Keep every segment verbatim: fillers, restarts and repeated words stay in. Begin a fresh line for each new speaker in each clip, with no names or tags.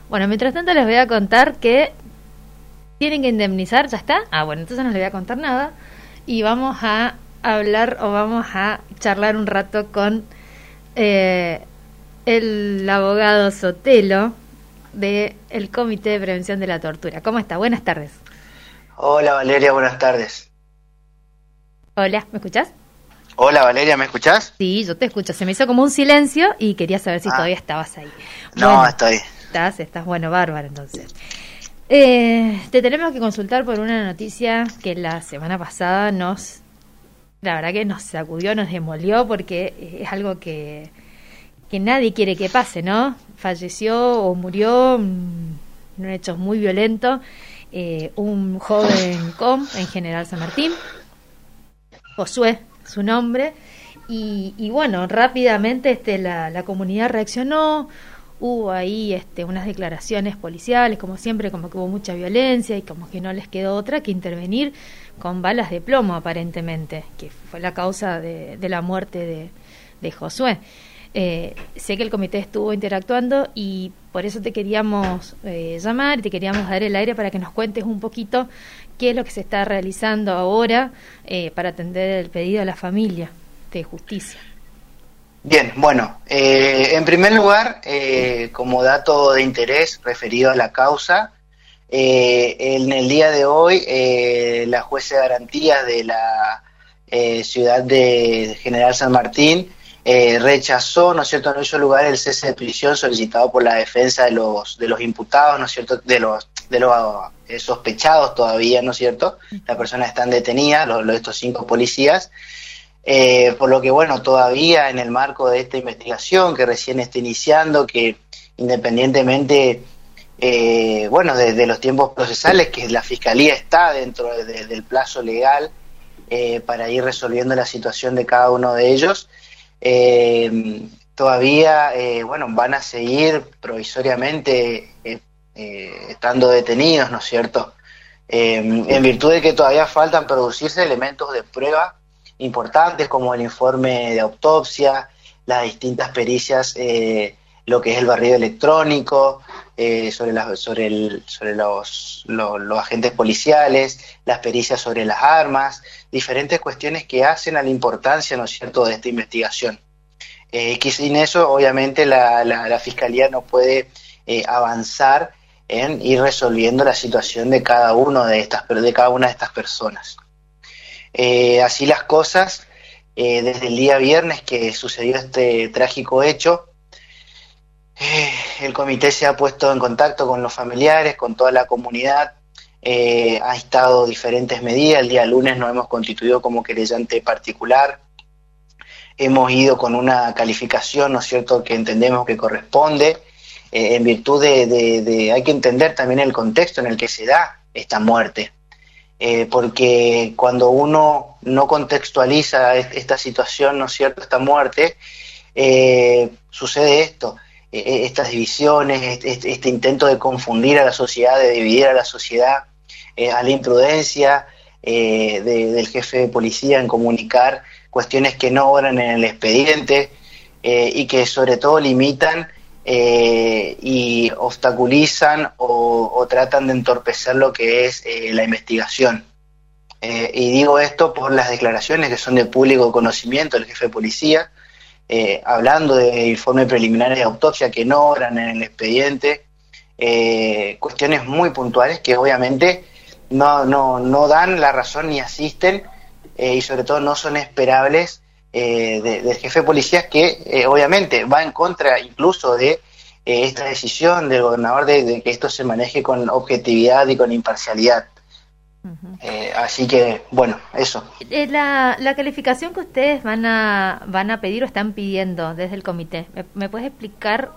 Bueno, mientras tanto les voy a contar que tienen que indemnizar, ¿ya está? Ah, bueno, entonces no les voy a contar nada y vamos a hablar o vamos a charlar un rato con eh, el abogado Sotelo del Comité de Prevención de la Tortura. ¿Cómo está? Buenas tardes.
Hola Valeria, buenas tardes.
Hola, ¿me escuchás?
Hola Valeria, ¿me escuchás?
Sí, yo te escucho. Se me hizo como un silencio y quería saber si ah. todavía estabas ahí.
No,
bueno,
estoy.
Estás, estás bueno, bárbaro entonces. Eh, te tenemos que consultar por una noticia que la semana pasada nos, la verdad que nos sacudió, nos demolió, porque es algo que, que nadie quiere que pase, ¿no? Falleció o murió en un hecho muy violento eh, un joven com en General San Martín, Josué, su nombre, y, y bueno, rápidamente este la, la comunidad reaccionó. Hubo ahí este, unas declaraciones policiales, como siempre, como que hubo mucha violencia y como que no les quedó otra que intervenir con balas de plomo, aparentemente, que fue la causa de, de la muerte de, de Josué. Eh, sé que el comité estuvo interactuando y por eso te queríamos eh, llamar y te queríamos dar el aire para que nos cuentes un poquito qué es lo que se está realizando ahora eh, para atender el pedido de la familia de justicia.
Bien, bueno, eh, en primer lugar, eh, como dato de interés referido a la causa, eh, en el día de hoy eh, la jueza de garantías de la eh, ciudad de General San Martín eh, rechazó, ¿no es cierto?, no hizo lugar el cese de prisión solicitado por la defensa de los de los imputados, ¿no es cierto?, de los de los eh, sospechados todavía, ¿no es cierto?, las personas están detenidas, los, los estos cinco policías. Eh, por lo que, bueno, todavía en el marco de esta investigación que recién está iniciando, que independientemente, eh, bueno, de, de los tiempos procesales, que la Fiscalía está dentro de, de, del plazo legal eh, para ir resolviendo la situación de cada uno de ellos, eh, todavía, eh, bueno, van a seguir provisoriamente eh, eh, estando detenidos, ¿no es cierto?, eh, en virtud de que todavía faltan producirse elementos de prueba importantes como el informe de autopsia, las distintas pericias, eh, lo que es el barrido electrónico, eh, sobre, la, sobre, el, sobre los, los, los agentes policiales, las pericias sobre las armas, diferentes cuestiones que hacen a la importancia, ¿no es cierto?, de esta investigación. Eh, que sin eso, obviamente, la, la, la Fiscalía no puede eh, avanzar en ir resolviendo la situación de cada uno de estas, de cada una de estas personas. Eh, así las cosas, eh, desde el día viernes que sucedió este trágico hecho, eh, el comité se ha puesto en contacto con los familiares, con toda la comunidad, eh, ha estado diferentes medidas. El día lunes nos hemos constituido como querellante particular, hemos ido con una calificación, ¿no es cierto?, que entendemos que corresponde, eh, en virtud de, de, de, hay que entender también el contexto en el que se da esta muerte. Eh, porque cuando uno no contextualiza esta situación, ¿no es cierto?, esta muerte, eh, sucede esto, eh, estas divisiones, este, este intento de confundir a la sociedad, de dividir a la sociedad, eh, a la imprudencia eh, de, del jefe de policía en comunicar cuestiones que no obran en el expediente eh, y que sobre todo limitan Eh, y obstaculizan o, o tratan de entorpecer lo que es eh, la investigación. Eh, y digo esto por las declaraciones que son de público conocimiento del jefe de policía, eh, hablando de informes preliminares de autopsia que no obran en el expediente, eh, cuestiones muy puntuales que obviamente no, no, no dan la razón ni asisten, eh, y sobre todo no son esperables Eh, de, del jefe de policía, que eh, obviamente va en contra incluso de eh, esta decisión del gobernador de, de que esto se maneje con objetividad y con imparcialidad. Uh-huh. Eh, así que, bueno, eso.
La, la calificación que ustedes van a van a pedir o están pidiendo desde el comité, ¿me, me puedes explicar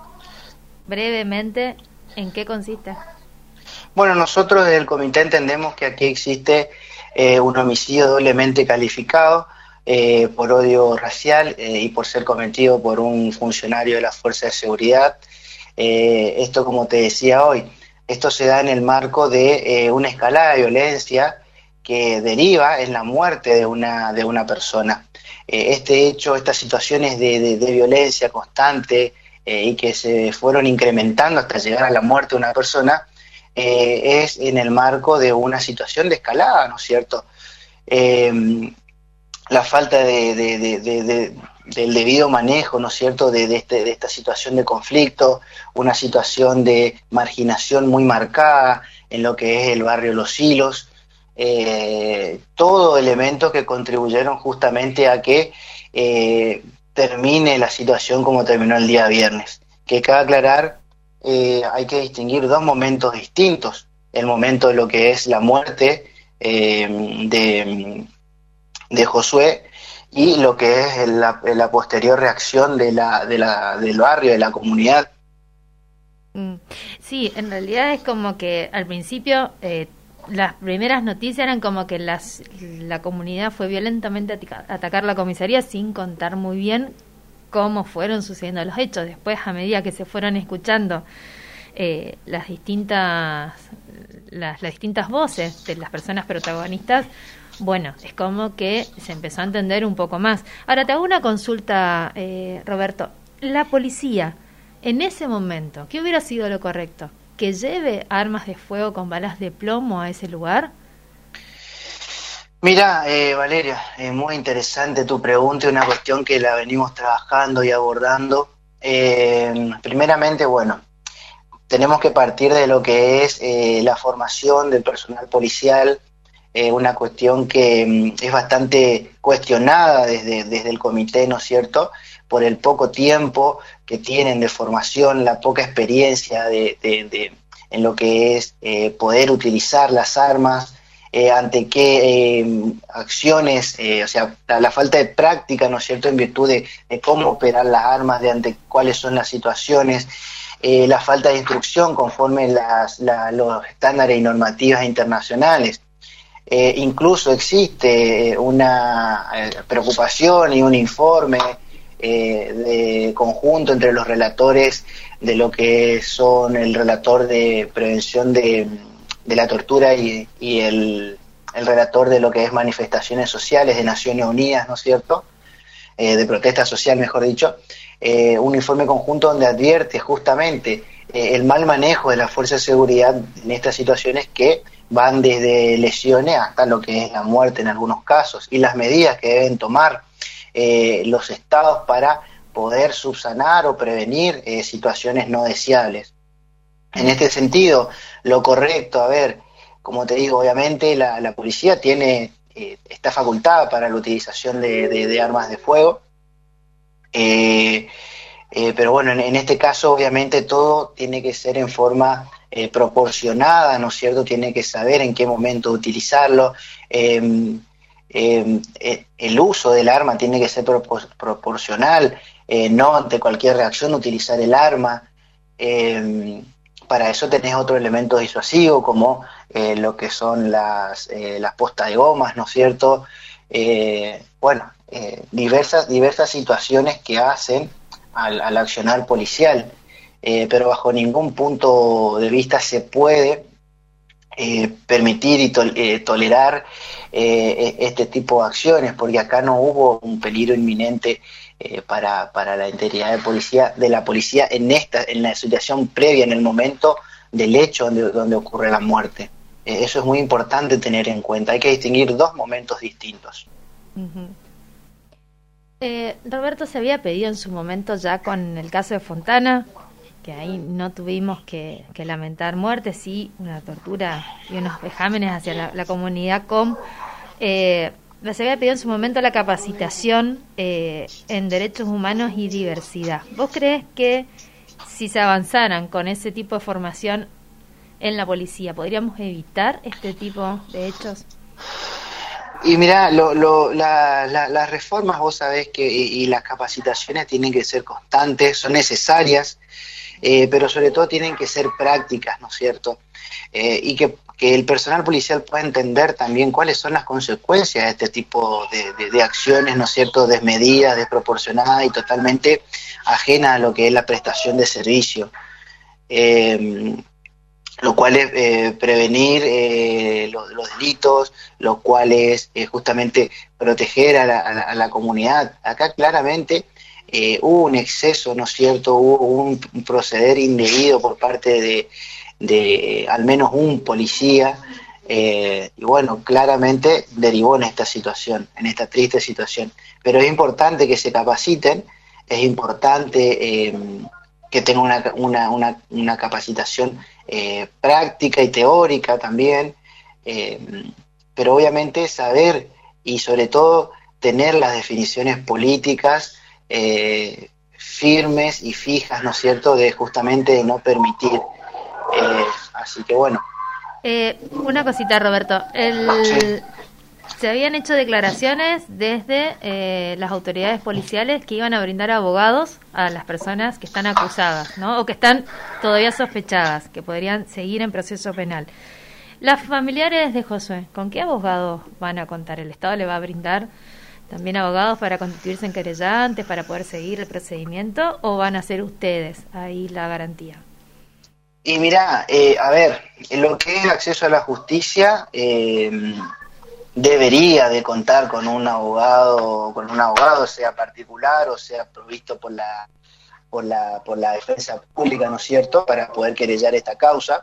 brevemente en qué consiste?
Bueno, nosotros desde el comité entendemos que aquí existe eh, un homicidio doblemente calificado, Eh, por odio racial eh, y por ser cometido por un funcionario de la Fuerza de Seguridad. Eh, esto, como te decía hoy, esto se da en el marco de eh, una escalada de violencia que deriva en la muerte de una, de una persona. Eh, este hecho, estas situaciones de, de, de violencia constante, eh, y que se fueron incrementando hasta llegar a la muerte de una persona, eh, es en el marco de una situación de escalada, ¿no es cierto? Eh, la falta de, de, de, de, de, del debido manejo, ¿no es cierto?, de, de, este, de esta situación de conflicto, una situación de marginación muy marcada en lo que es el barrio Los Silos, eh, todo elementos que contribuyeron justamente a que eh, termine la situación como terminó el día viernes. Que cabe aclarar, eh, hay que distinguir dos momentos distintos: el momento de lo que es la muerte eh, de, de Josué, y lo que es la, la posterior reacción de la, de la, del barrio, de la comunidad.
Sí, en realidad es como que al principio eh, las primeras noticias eran como que las, la comunidad fue violentamente a atacar la comisaría, sin contar muy bien cómo fueron sucediendo los hechos. Después, a medida que se fueron escuchando eh, las distintas las, las distintas voces de las personas protagonistas, bueno, es como que se empezó a entender un poco más. Ahora te hago una consulta, eh, Roberto. La policía, en ese momento, ¿qué hubiera sido lo correcto? ¿Que lleve armas de fuego con balas de plomo a ese lugar?
Mira, eh, Valeria, es muy interesante tu pregunta, una cuestión que la venimos trabajando y abordando. Eh, primeramente, bueno, tenemos que partir de lo que es eh, la formación del personal policial, eh, una cuestión que mm, es bastante cuestionada desde, desde el comité, ¿no es cierto?, por el poco tiempo que tienen de formación, la poca experiencia de, de, de, en lo que es eh, poder utilizar las armas, eh, ante qué eh, acciones, eh, o sea, la, la falta de práctica, ¿no es cierto?, en virtud de, de cómo operar las armas, de ante cuáles son las situaciones, eh, la falta de instrucción conforme las, la, los estándares y normativas internacionales. Eh, incluso existe una eh, preocupación y un informe eh, de conjunto entre los relatores de lo que son el relator de prevención de, de la tortura y, y el, el relator de lo que es manifestaciones sociales de Naciones Unidas, ¿no es cierto?, eh, de protesta social, mejor dicho, eh, un informe conjunto donde advierte justamente eh, el mal manejo de las fuerzas de seguridad en estas situaciones, que van desde lesiones hasta lo que es la muerte en algunos casos, y las medidas que deben tomar eh, los estados para poder subsanar o prevenir eh, situaciones no deseables. En este sentido, lo correcto, a ver, como te digo, obviamente la, la policía tiene eh, está facultada para la utilización de, de, de armas de fuego, eh, eh, pero bueno, en, en este caso obviamente todo tiene que ser en forma Eh, proporcionada, ¿no es cierto? Tiene que saber en qué momento utilizarlo. Eh, eh, eh, el uso del arma tiene que ser propor proporcional, eh, no ante cualquier reacción utilizar el arma. Eh, para eso tenés otro elemento disuasivo, como eh, lo que son las, eh, las postas de gomas, ¿no es cierto? Eh, bueno, eh, diversas, diversas situaciones que hacen al, al accionar policial. Eh, pero bajo ningún punto de vista se puede eh, permitir y tol eh, tolerar eh, este tipo de acciones, porque acá no hubo un peligro inminente eh, para, para la integridad de, policía, de la policía en, esta, en la situación previa, en el momento del hecho donde, donde ocurre la muerte. Eh, eso es muy importante tener en cuenta, hay que distinguir dos momentos distintos.
Uh-huh. eh, Roberto, se había pedido en su momento ya con el caso de Fontana, que ahí no tuvimos que, que lamentar muertes, sí, una tortura y unos vejámenes hacia la, la comunidad com. Eh, se había pedido en su momento la capacitación eh, en derechos humanos y diversidad. ¿Vos crees que si se avanzaran con ese tipo de formación en la policía, podríamos evitar este tipo de hechos?
Y mirá, lo, lo, la, la, las reformas, vos sabés que y, y las capacitaciones tienen que ser constantes, son necesarias, Eh, pero sobre todo tienen que ser prácticas, ¿no es cierto? Eh, y que, que el personal policial pueda entender también cuáles son las consecuencias de este tipo de, de, de acciones, ¿no es cierto?, desmedidas, desproporcionadas y totalmente ajenas a lo que es la prestación de servicio. Eh, lo cual es eh, prevenir eh, los, los delitos, lo cual es eh, justamente proteger a la, a la, a la comunidad. Acá claramente eh, hubo un exceso, ¿no es cierto?, hubo un, un proceder indebido por parte de, de al menos un policía, eh, y bueno, claramente derivó en esta situación, en esta triste situación. Pero es importante que se capaciten, es importante eh, que tengan una, una, una, una capacitación eh, práctica y teórica también, eh, pero obviamente saber y sobre todo tener las definiciones políticas eh, firmes y fijas, ¿no es cierto?, de justamente de no permitir. Eh, así que bueno.
Eh, una cosita, Roberto. El... Sí. Se habían hecho declaraciones desde eh, las autoridades policiales que iban a brindar abogados a las personas que están acusadas, ¿no? O que están todavía sospechadas, que podrían seguir en proceso penal. Las familiares de Josué, ¿con qué abogados van a contar? ¿El Estado le va a brindar también abogados para constituirse en querellantes, para poder seguir el procedimiento, o van a ser ustedes ahí la garantía?
Y mirá, eh, a ver, en lo que es acceso a la justicia, eh, debería de contar con un abogado, con un abogado, sea particular o sea provisto por la por la por la defensa pública, ¿no es cierto?, para poder querellar esta causa.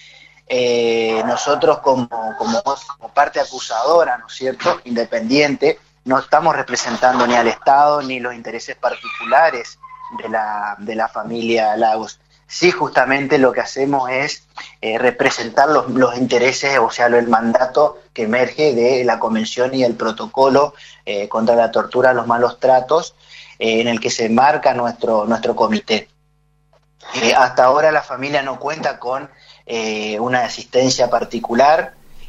Eh, nosotros como, como como parte acusadora, ¿no es cierto?, independiente, no estamos representando ni al Estado ni los intereses particulares de la de la familia Lagos. Sí, justamente lo que hacemos es eh, representar los, los intereses, o sea, el mandato que emerge de la Convención y el Protocolo eh, contra la tortura, los malos tratos, eh, en el que se marca nuestro, nuestro comité. Eh, hasta ahora la familia no cuenta con eh, una asistencia particular,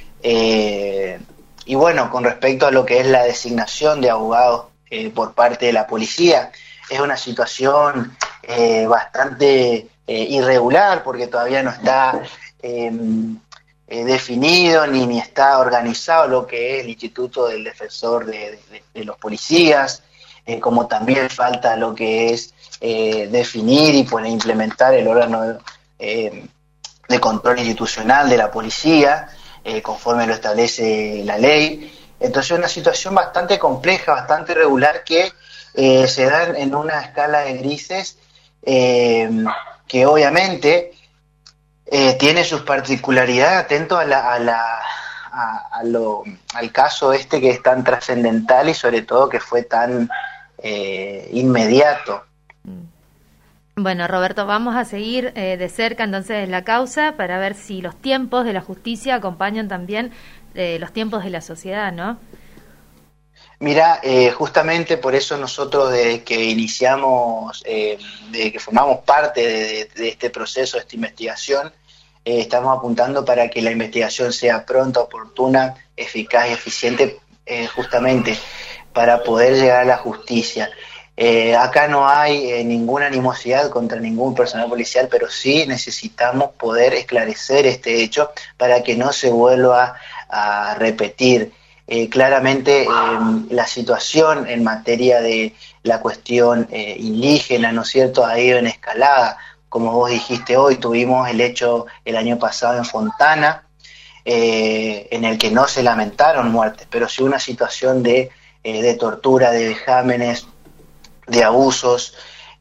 eh, y bueno, con respecto a lo que es la designación de abogados eh, por parte de la policía, es una situación eh, bastante eh, irregular, porque todavía no está eh, eh, definido ni, ni está organizado lo que es el Instituto del Defensor de, de, de los Policías, eh, como también falta lo que es eh, definir y poner, implementar el órgano eh, de control institucional de la policía, eh, conforme lo establece la ley. Entonces es una situación bastante compleja, bastante irregular, que Eh, se dan en una escala de grises eh, que obviamente eh, tiene sus particularidades, atento a la, a la, a, a lo, al caso este que es tan trascendental y sobre todo que fue tan eh, inmediato.
Bueno, Roberto, vamos a seguir eh, de cerca entonces la causa para ver si los tiempos de la justicia acompañan también eh, los tiempos de la sociedad, ¿no?
Mira, eh, justamente por eso nosotros desde que iniciamos, eh, desde que formamos parte de, de, de este proceso, de esta investigación, eh, estamos apuntando para que la investigación sea pronta, oportuna, eficaz y eficiente, eh, justamente para poder llegar a la justicia. Eh, acá no hay eh, ninguna animosidad contra ningún personal policial, pero sí necesitamos poder esclarecer este hecho para que no se vuelva a repetir. Eh, claramente eh, la situación en materia de la cuestión eh, indígena, ¿no es cierto?, ha ido en escalada. Como vos dijiste hoy, tuvimos el hecho el año pasado en Fontana, eh, en el que no se lamentaron muertes, pero sí una situación de, eh, de tortura, de vejámenes, de abusos,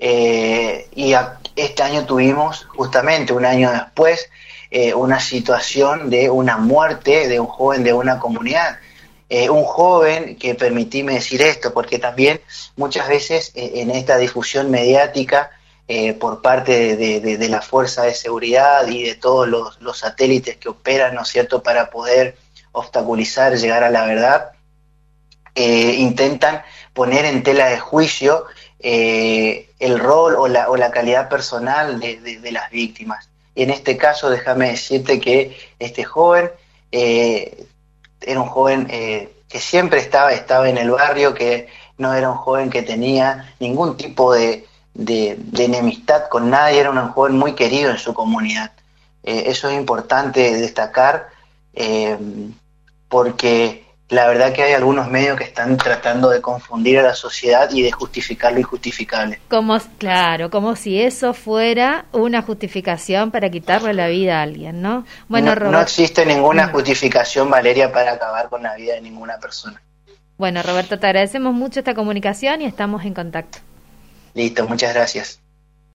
eh, y a, este año tuvimos, justamente un año después, eh, una situación de una muerte de un joven de una comunidad. Eh, un joven que, permitíme decir esto, porque también muchas veces eh, en esta difusión mediática eh, por parte de, de, de la fuerza de seguridad y de todos los, los satélites que operan, ¿no es cierto?, para poder obstaculizar, llegar a la verdad, eh, intentan poner en tela de juicio eh, el rol o la, o la calidad personal de, de, de las víctimas. Y en este caso, déjame decirte que este joven eh, era un joven eh, que siempre estaba, estaba en el barrio, que no era un joven que tenía ningún tipo de, de, de enemistad con nadie, era un joven muy querido en su comunidad. Eh, eso es importante destacar, eh, porque la verdad que hay algunos medios que están tratando de confundir a la sociedad y de justificar lo injustificable.
Como, claro, como si eso fuera una justificación para quitarle la vida a alguien, ¿no? Bueno,
no,
Robert...
no existe ninguna justificación, Valeria, para acabar con la vida de ninguna persona.
Bueno, Roberto, te agradecemos mucho esta comunicación y estamos en contacto.
Listo, muchas gracias.